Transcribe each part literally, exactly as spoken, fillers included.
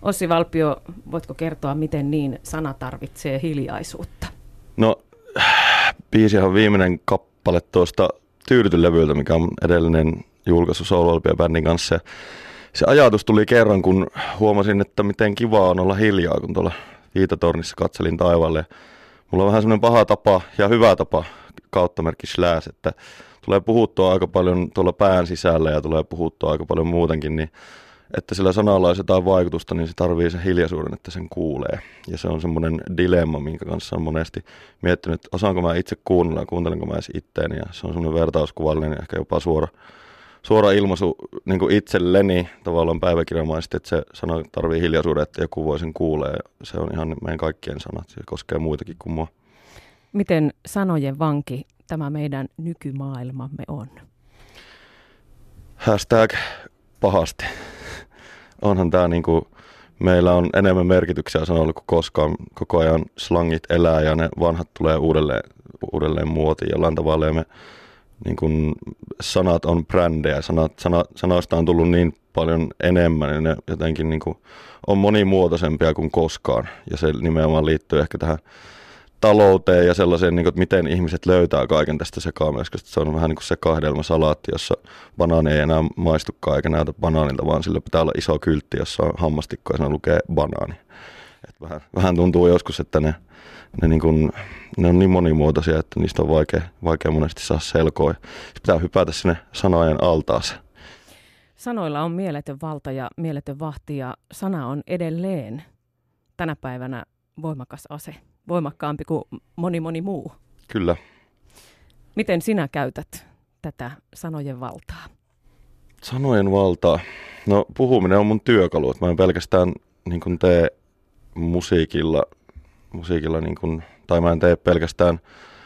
Ossi Valpio, voitko kertoa, miten niin sana tarvitsee hiljaisuutta? No, biisihän on viimeinen kappale tuosta Tyydytyn-levyltä, mikä on edellinen julkaisu Soul Valpio-bändin kanssa. Ja se ajatus tuli kerran, kun huomasin, että miten kivaa on olla hiljaa, kun tuolla Viitatornissa katselin taivaalle. Mulla on vähän semmoinen paha tapa ja hyvä tapa, kauttamerkki slash, että tulee puhuttua aika paljon tuolla pään sisällä ja tulee puhuttua aika paljon muutenkin, niin että sillä sanalla olisi jotain vaikutusta, niin se tarvii sen hiljaisuuden, että sen kuulee. Ja se on semmoinen dilemma, minkä kanssa on monesti miettinyt, että osaanko mä itse kuunnella ja kuuntelenko mä edes itteeni. Ja se on semmoinen vertauskuvallinen ja ehkä jopa suora, suora ilmaisu niin kuin itselleni tavallaan päiväkirjamaisesti, että se sana tarvii hiljaisuuden, että joku voi sen kuulee. Ja se on ihan meidän kaikkien sanat, se koskee muitakin kuin mua. Miten sanojen vanki tämä meidän nykymaailmamme on? Hashtag pahasti. Onhan tämä niinku, meillä on enemmän merkityksiä sanoilla kuin koskaan. Koko ajan slangit elää ja ne vanhat tulee uudelleen, uudelleen muotiin jollain tavalla. Ja me, niinku, sanat on brändejä, sanat, sana, sanoista on tullut niin paljon enemmän ja ne jotenkin niinku, on monimuotoisempia kuin koskaan. Ja se nimenomaan liittyy ehkä tähän talouteen ja sellaiseen, että miten ihmiset löytää kaiken tästä sekaamelskästä. Se on vähän niin kuin sekahdelmasalaatti, jossa banaani ei enää maistukaan eikä näytä banaanilta, vaan sillä pitää olla iso kyltti, jossa on hammastikko ja siinä lukee banaani. Et vähän, vähän tuntuu joskus, että ne, ne, niin kuin, ne on niin monimuotoisia, että niistä on vaikea, vaikea monesti saada selkoa. Sitten pitää hypätä sinne sanojen altaaseen. Sanoilla on mieletön valta ja mieletön vahti ja sana on edelleen tänä päivänä voimakas ase. Voimakkaampi kuin moni moni muu. Kyllä. Miten sinä käytät tätä sanojen valtaa? Sanojen valtaa? No puhuminen on mun työkalu. Mä en pelkästään niin kun tee musiikilla, musiikilla niin kun, tai mä en tee pelkästään,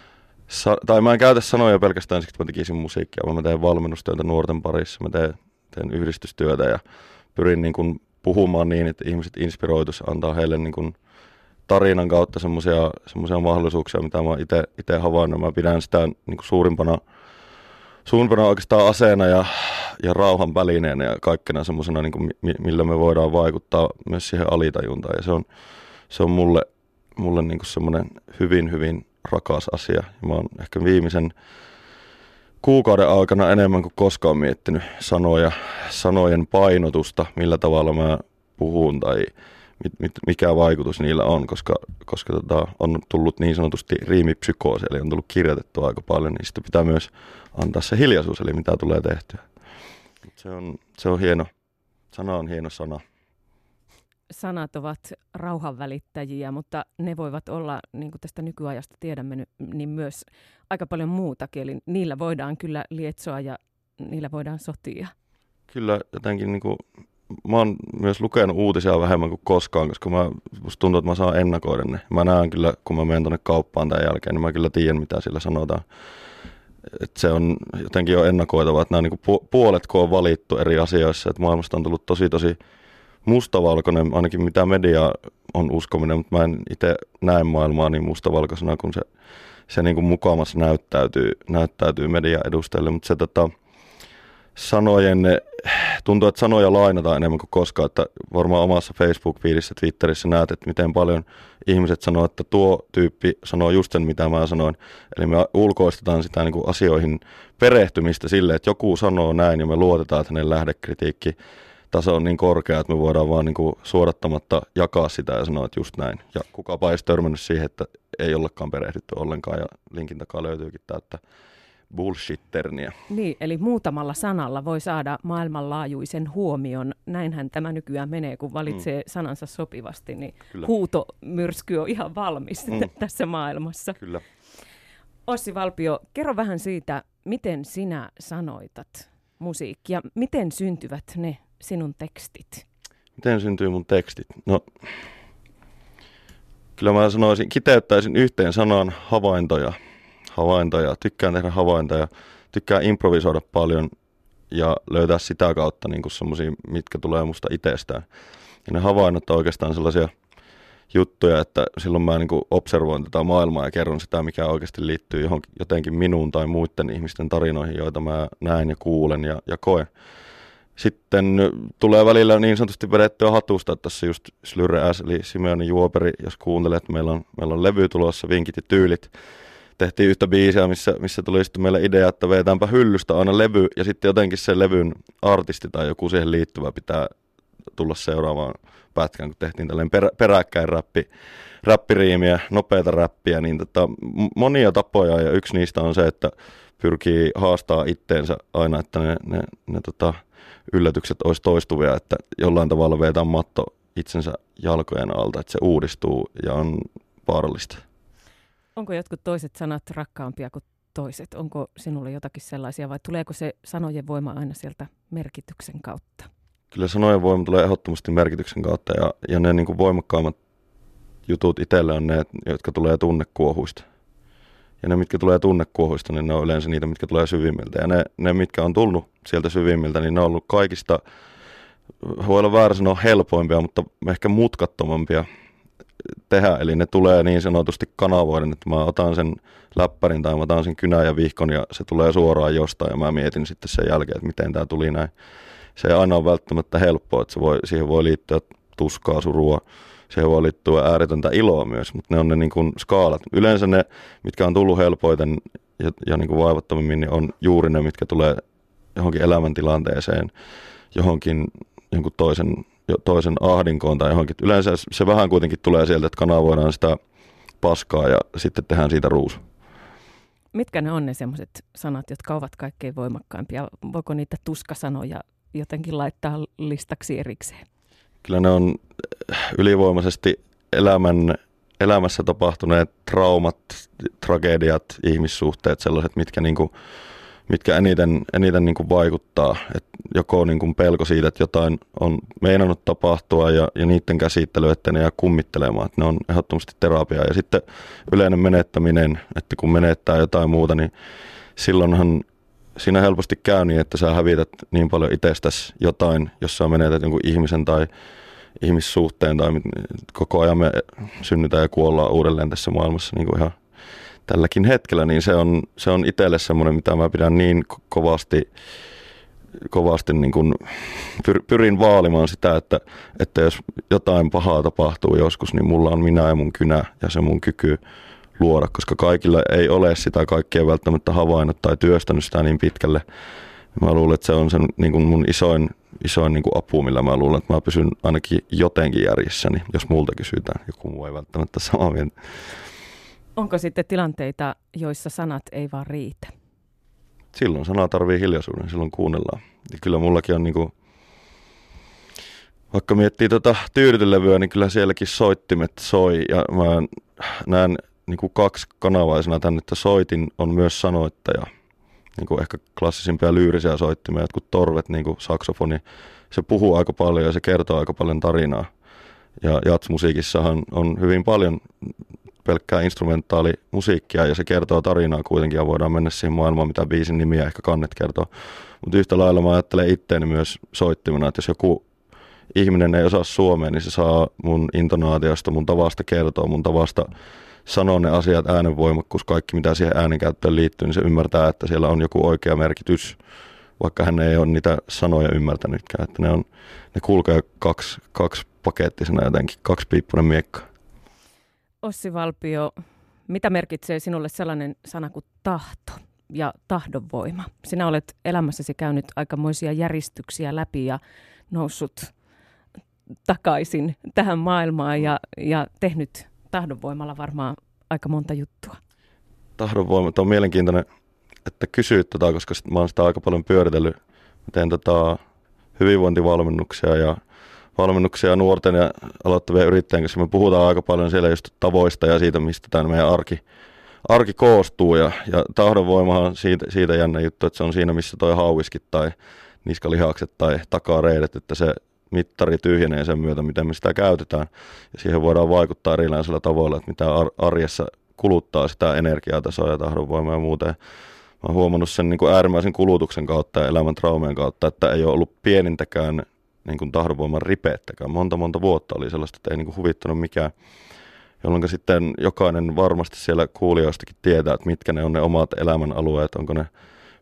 tai mä en käytä sanoja pelkästään siksi, että mä tekisin musiikkia, vaan mä teen valmennustyötä nuorten parissa, mä teen, teen yhdistystyötä ja pyrin niin kun puhumaan niin, että ihmiset inspiroitus, antaa heille niin kun tarinan kautta semmoisia semmoisia mahdollisuuksia, mitä mä itse itse havainnut. Mä pidän sitä niin kuin suurimpana, suurimpana oikeastaan aseena ja, ja rauhan välineenä ja kaikkena semmoisena, niin kuin, millä me voidaan vaikuttaa myös siihen alitajuntaan. Ja se on, se on mulle, mulle niin kuin semmoinen hyvin, hyvin rakas asia. Ja mä oon ehkä viimeisen kuukauden aikana enemmän kuin koskaan miettinyt sanoja, sanojen painotusta, millä tavalla mä puhun tai mikä vaikutus niillä on, koska, koska tota, on tullut niin sanotusti riimipsykoosi, eli on tullut kirjoitettua aika paljon, niin sitten pitää myös antaa se hiljaisuus, eli mitä tulee tehtyä. Se on, se on hieno, sana on hieno sana. Sanat ovat rauhanvälittäjiä, mutta ne voivat olla, niin kuin tästä nykyajasta tiedämme, niin myös aika paljon muutakin, eli niillä voidaan kyllä lietsoa ja niillä voidaan sotia. Kyllä jotenkin niin kuin mä oon myös lukenut uutisia vähemmän kuin koskaan, koska mä, musta tuntuu, että mä saan ennakoida ne. Mä näen kyllä, kun mä menen tuonne kauppaan tämän jälkeen, niin mä kyllä tiedän, mitä sillä sanotaan. Et se on jotenkin jo ennakoitava, että nämä niin kuin puolet, kun on valittu eri asioissa, että maailmasta on tullut tosi, tosi mustavalkoinen, ainakin mitä media on uskominen, mutta mä en itse näe maailmaa niin mustavalkoisena, kun se, se niin kuin mukamassa näyttäytyy, näyttäytyy median edustajille, mutta se tota, sanojen, tuntuu, että sanoja lainataan enemmän kuin koskaan, että varmaan omassa Facebook-fiidissä, Twitterissä näet, että miten paljon ihmiset sanoo, että tuo tyyppi sanoo just sen, mitä mä sanoin. Eli me ulkoistetaan sitä niin kuin asioihin perehtymistä silleen, että joku sanoo näin ja me luotetaan, että hänen lähdekritiikki taso on niin korkea, että me voidaan vaan niin kuin suodattamatta jakaa sitä ja sanoa, että just näin. Ja kukapa ei törmännyt siihen, että ei ollenkaan perehdytty ollenkaan ja linkin takaa löytyykin täyttä bullshitterniä. Niin, eli muutamalla sanalla voi saada maailmanlaajuisen huomion. Näinhän tämä nykyään menee, kun valitsee mm. sanansa sopivasti, niin Kyllä. huutomyrsky on ihan valmis mm. tässä maailmassa. Kyllä. Ossi Valpio, kerro vähän siitä, miten sinä sanoitat musiikkia. Miten syntyvät ne sinun tekstit? Miten syntyy mun tekstit? No, kyllä mä sanoisin, kiteyttäisin yhteen sanaan havaintoja. havaintoja. Tykkään tehdä havaintoja, tykkään improvisoida paljon ja löytää sitä kautta niin kuin semmosia, mitkä tulee musta itsestään. Ja ne havainnot on oikeastaan sellaisia juttuja, että silloin mä niin kuin observoin tätä maailmaa ja kerron sitä, mikä oikeasti liittyy johonkin, jotenkin minuun tai muiden ihmisten tarinoihin, joita mä näen ja kuulen ja, ja koen. Sitten tulee välillä niin sanotusti vedettyä hatusta, että tässä just Slyre S, eli Simeoni Juoperi, jos kuuntelet, meillä on, meillä on levy tulossa, Vinkit ja tyylit. Tehtiin yhtä biisiä, missä, missä tuli sitten meille idea, että vedetäänpä hyllystä aina levy, ja sitten jotenkin se levyn artisti tai joku siihen liittyvä pitää tulla seuraavaan pätkään, kun tehtiin tällainen perä, peräkkäin räppi, räppiriimiä, nopeata räppiä, niin tota, monia tapoja, ja yksi niistä on se, että pyrkii haastaa itteensä aina, että ne, ne, ne tota, yllätykset olisi toistuvia, että jollain tavalla vetään matto itsensä jalkojen alta, että se uudistuu ja on vaarallista. Onko jotkut toiset sanat rakkaampia kuin toiset? Onko sinulle jotakin sellaisia vai tuleeko se sanojen voima aina sieltä merkityksen kautta? Kyllä sanojen voima tulee ehdottomasti merkityksen kautta ja, ja ne niin kuin voimakkaammat jutut itselle on ne, jotka tulee tunnekuohuista. Ja ne, mitkä tulee tunnekuohuista, niin ne on yleensä niitä, mitkä tulee syvimmiltä. Ja ne, ne mitkä on tullut sieltä syvimmiltä, niin ne on ollut kaikista, voi olla väärä sanoa helpoimpia, mutta ehkä mutkattomampia tehdä. Eli ne tulee niin sanotusti kanavoiden, että mä otan sen läppärin tai mä otan sen kynän ja vihkon ja se tulee suoraan jostain ja mä mietin sitten sen jälkeen, että miten tämä tuli näin. Se ei aina ole välttämättä helppoa, että se voi, siihen voi liittyä tuskaa, surua, siihen voi liittyä ääretöntä iloa myös, mutta ne on ne niin kuin skaalat. Yleensä ne, mitkä on tullut helpoiten ja, ja niin kuin vaivattomimmin, niin on juuri ne, mitkä tulee johonkin elämäntilanteeseen, johonkin jonkun toisen, toisen ahdinkoon tai johonkin. Yleensä se vähän kuitenkin tulee sieltä, että kanavoidaan sitä paskaa ja sitten tehdään siitä ruusu. Mitkä ne on ne sellaiset sanat, jotka ovat kaikkein voimakkaimpia? Voiko niitä tuskasanoja jotenkin laittaa listaksi erikseen? Kyllä ne on ylivoimaisesti elämän, elämässä tapahtuneet traumat, tragediat, ihmissuhteet, sellaiset, mitkä, niinku, mitkä eniten, eniten niinku vaikuttaa. Et joko niinku pelko siitä, että jotain on meinannut tapahtua ja, ja niiden käsittely, että ne jää kummittelemaan. Et ne on ehdottomasti terapiaa. Ja sitten yleinen menettäminen, että kun menettää jotain muuta, niin silloinhan siinä helposti käy niin, että sä hävität niin paljon itsestäsi jotain, jos sä menetät jonkun ihmisen tai ihmissuhteen tai koko ajan me synnytään ja kuollaan uudelleen tässä maailmassa niin kuin ihan tälläkin hetkellä, niin se on, se on itselle semmoinen, mitä mä pidän niin kovasti, kovasti niin kuin pyr, pyrin vaalimaan sitä, että, että jos jotain pahaa tapahtuu joskus, niin mulla on minä ja mun kynä ja se mun kyky luoda, koska kaikilla ei ole sitä kaikkea välttämättä havainnut tai työstänyt sitä niin pitkälle. Mä luulen, että se on sen niin kuin mun isoin, isoin niin kuin apu, millä mä luulen, että mä pysyn ainakin jotenkin järjissäni, jos multa kysytään. Joku muu ei välttämättä samaa mieltä. Onko sitten tilanteita, joissa sanat ei vaan riitä? Silloin sanaa tarvii hiljaisuuden, silloin kuunnellaan. Ja kyllä mullakin on, niin kuin, vaikka miettii tuota tyydytylevyä, niin kyllä sielläkin soittimet soi. Ja mä näen niin kuin kaksikanavaisena tänne, että soitin on myös sanoittaja. Niin kuin ehkä klassisimpia lyyrisiä soittimia, jotkut torvet, niin kuin saksofoni. Se puhuu aika paljon ja se kertoo aika paljon tarinaa. Ja jazzmusiikissahan on hyvin paljon pelkkää instrumentaalimusiikkia ja se kertoo tarinaa kuitenkin ja voidaan mennä siihen maailmaan, mitä biisin nimiä ehkä kannet kertoo. Mutta yhtä lailla mä ajattelen itteeni myös soittimena, että jos joku ihminen ei osaa suomea, niin se saa mun intonaatiosta, mun tavasta kertoa, mun tavasta sanoa ne asiat, äänenvoimakkuus, kaikki mitä siihen äänenkäyttöön liittyy, niin se ymmärtää, että siellä on joku oikea merkitys, vaikka hän ei ole niitä sanoja ymmärtänytkään, että ne, on, ne kulkee kaksi, kaksi pakettisena jotenkin, kaksi piippunen miekka. Ossi Valpio, mitä merkitsee sinulle sellainen sana kuin tahto ja tahdonvoima? Sinä olet elämässäsi käynyt aikamoisia järistyksiä läpi ja noussut takaisin tähän maailmaan ja, ja tehnyt tahdonvoimalla varmaan aika monta juttua. Tahdonvoima on mielenkiintoinen, että kysyit tota, koska mä oon sitä aika paljon pyöritellyt. Mä teen tota hyvinvointivalmennuksia ja valmennuksia nuorten ja aloittavien yrittäjien kanssa. Me puhutaan aika paljon siellä just tavoista ja siitä, mistä tämä meidän arki, arki koostuu. Ja, ja tahdonvoimahan on siitä, siitä jännä juttu, että se on siinä, missä toi hauiskit tai niskalihakset tai takareidet, että se mittari tyhjenee sen myötä, miten me sitä käytetään. Ja siihen voidaan vaikuttaa erilaisilla tavoilla, että mitä arjessa kuluttaa sitä energiatasoa ja tahdonvoimaa ja muuta. Ja mä oon huomannut sen niin kuin äärimmäisen kulutuksen kautta ja elämän traumien kautta, että ei ole ollut pienintäkään niin kuin tahdonvoiman ripeettäkään. Monta monta vuotta oli sellaista, että ei niin kuin huvittanut mikään. Jolloin sitten jokainen varmasti siellä kuulijoistakin tietää, että mitkä ne on ne omat elämän alueet. Onko ne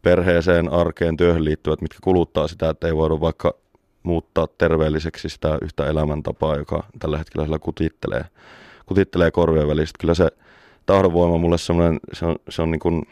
perheeseen, arkeen, työhön liittyvät, mitkä kuluttaa sitä, että ei voida vaikka muuttaa terveelliseksi sitä yhtä elämäntapaa, joka tällä hetkellä sillä kutittelee, kutittelee korvien välistä. Kyllä se tahdonvoima mulle semmoinen, se on, se on niin kuin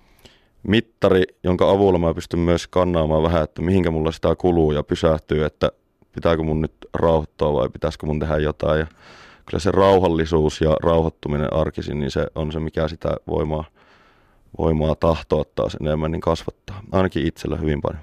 mittari, jonka avulla mä pystyn myös kannaamaan vähän, että mihinkä mulla sitä kuluu ja pysähtyy, että pitääkö mun nyt rauhoittua vai pitäisikö mun tehdä jotain. Ja kyllä se rauhallisuus ja rauhoittuminen arkisin, niin se on se, mikä sitä voimaa, voimaa tahtoa taas enemmän niin kasvattaa. Ainakin itsellä hyvin paljon.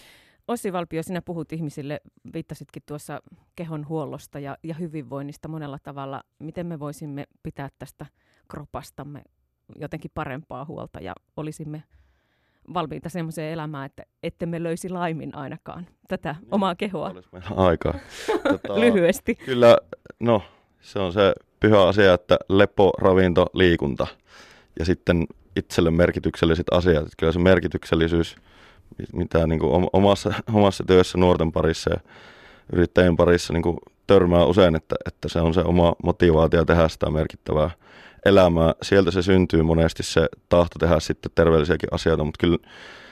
Ossi Valpio, sinä puhut ihmisille, viittasitkin tuossa kehon huollosta ja, ja hyvinvoinnista monella tavalla. Miten me voisimme pitää tästä kropastamme jotenkin parempaa huolta ja olisimme valmiita semmoiseen elämään, että ettemme löisi laimin ainakaan tätä niin, omaa kehoa. Olisi meillä aikaa. Tota, lyhyesti. Kyllä, no se on se pyhä asia, että lepo, ravinto, liikunta ja sitten itselle merkitykselliset asiat. Kyllä se merkityksellisyys, mitä niin kuin omassa, omassa työssä nuorten parissa ja yrittäjien parissa niin kuin törmää usein, että, että se on se oma motivaatio tehdä sitä merkittävää elämää. Sieltä se syntyy monesti se tahto tehdä sitten terveellisiäkin asioita, mutta kyllä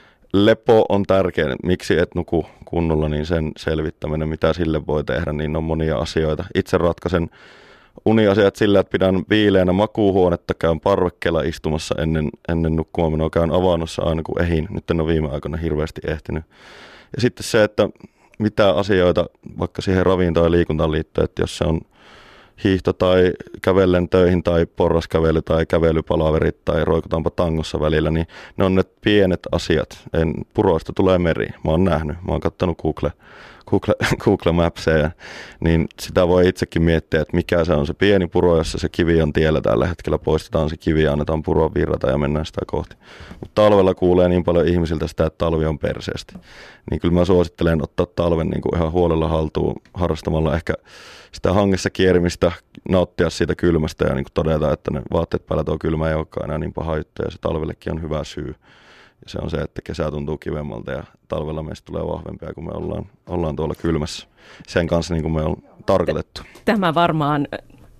lepo on tärkeä. Miksi et nuku kunnolla, niin sen selvittäminen, mitä sille voi tehdä, niin on monia asioita. Itse ratkaisen uniasiat sillä, että pidän viileänä makuuhuonetta, käyn parvekkeella istumassa ennen, ennen nukkumaan, käyn avannossa aina kun ehin. Nyt en ole viime aikoina hirveästi ehtinyt. Ja sitten se, että mitä asioita vaikka siihen ravintoon ja liikuntaan liittyy, että jos se on hiihto tai kävellen töihin tai porraskävely tai kävelypalaverit tai roikutaanpa tangossa välillä, niin ne on ne pienet asiat. En, puroista tulee meri. Mä oon nähnyt. Mä oon kattonut Google, Google, Google Mapseja, niin sitä voi itsekin miettiä, että mikä se on se pieni puro, jossa se kivi on tiellä tällä hetkellä. Poistetaan se kivi ja annetaan puroa virrata ja mennään sitä kohti. Mutta talvella kuulee niin paljon ihmisiltä sitä, että talvi on perseesti. Niin kyllä mä suosittelen ottaa talven niin kuin ihan huolella haltuun harrastamalla ehkä sitä hangessa kierimistä, nauttia siitä kylmästä ja niin kuin todeta, että ne vaatteet päällä tuo kylmä ei olekaan enää niin paha juttu ja se talvellekin on hyvä syy. Ja se on se, että kesä tuntuu kivemmalta ja talvella meistä tulee vahvempia, kun me ollaan, ollaan tuolla kylmässä. Sen kanssa niin kuin me on tarkoitettu. Tämä varmaan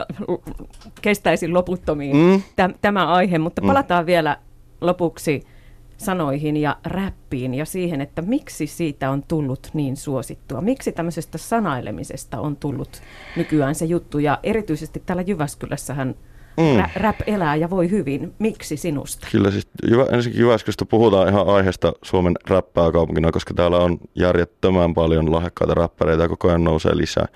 kestäisi loputtomiin, mm. tämä aihe, mutta palataan mm. vielä lopuksi sanoihin ja räppiin ja siihen, että miksi siitä on tullut niin suosittua. Miksi tämmöisestä sanailemisesta on tullut nykyään se juttu ja erityisesti täällä Jyväskylässähän mm. rä- rap elää ja voi hyvin. Miksi sinusta? Kyllä siis Jyvä, ensinnäkin Jyväskylästä puhutaan ihan aiheesta Suomen räppääkaupunkina, koska täällä on järjettömän paljon lahjakkaita räppäreitä ja koko ajan nousee lisää.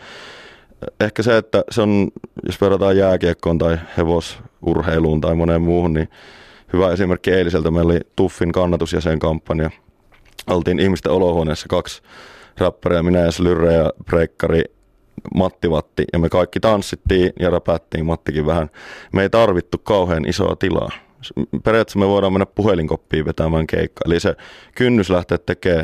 Ehkä se, että se on, jos verrataan jääkiekkoon tai hevosurheiluun tai moneen muuhun, niin hyvä esimerkki eiliseltä. Meillä oli Tuffin kannatusjäsenkampanja. Oltiin ihmisten olohuoneessa kaksi räppäriä, minä ja Slyrre ja breikkari Matti Vatti. Ja me kaikki tanssittiin ja räpättiin, Mattikin vähän. Me ei tarvittu kauhean isoa tilaa. Periaatteessa me voidaan mennä puhelinkoppiin vetämään keikkaa. Eli se kynnys lähteä tekemään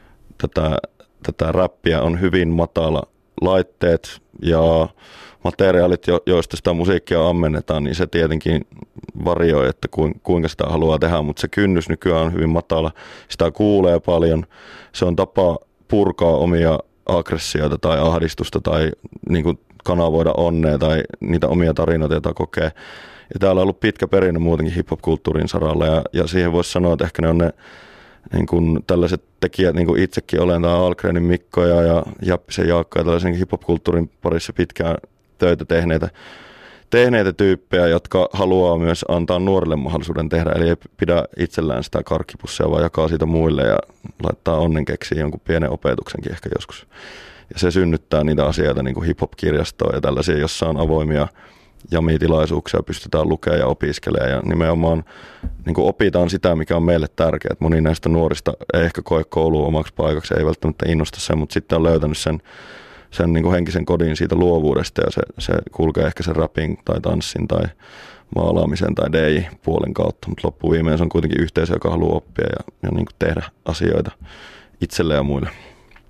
tätä, tätä räppiä on hyvin matala. Laitteet ja materiaalit, joista sitä musiikkia ammennetaan, niin se tietenkin varioi, että kuinka sitä haluaa tehdä, mutta se kynnys nykyään on hyvin matala. Sitä kuulee paljon. Se on tapa purkaa omia aggressioita tai ahdistusta tai niin kuin kanavoida onnea tai niitä omia tarinoita, joita kokee. Ja täällä on ollut pitkä perinne muutenkin hip-hop-kulttuurin saralla ja, ja siihen voisi sanoa, että ehkä ne on ne niin kuin tällaiset tekijät, niin kuin itsekin olen, tämä Algrenin Mikkoja ja Jappisen Jaakka ja tällaisen hip-hop-kulttuurin parissa pitkään töitä tehneitä, tehneitä tyyppejä, jotka haluaa myös antaa nuorille mahdollisuuden tehdä, eli ei pidä itsellään sitä karkkipussia, vaan jakaa siitä muille ja laittaa onnenkeksiin jonkun pienen opetuksenkin ehkä joskus. Ja se synnyttää niitä asioita, niin kuin hip-hop-kirjastoa ja tällaisia, jossa on avoimia jamitilaisuuksia, pystytään lukemaan ja opiskelemaan ja nimenomaan niin kuin opitaan sitä, mikä on meille tärkeää. Moni näistä nuorista ei ehkä koe koulua omaksi paikaksi, ei välttämättä innosta sen, mutta sitten on löytänyt sen, sen niin kuin henkisen kodin siitä luovuudesta ja se, se kulkee ehkä sen rapping tai tanssin tai maalaamisen tai D I-puolen kautta, mutta loppuviimeen se on kuitenkin yhteisö, joka haluaa oppia ja, ja niin kuin tehdä asioita itselle ja muille.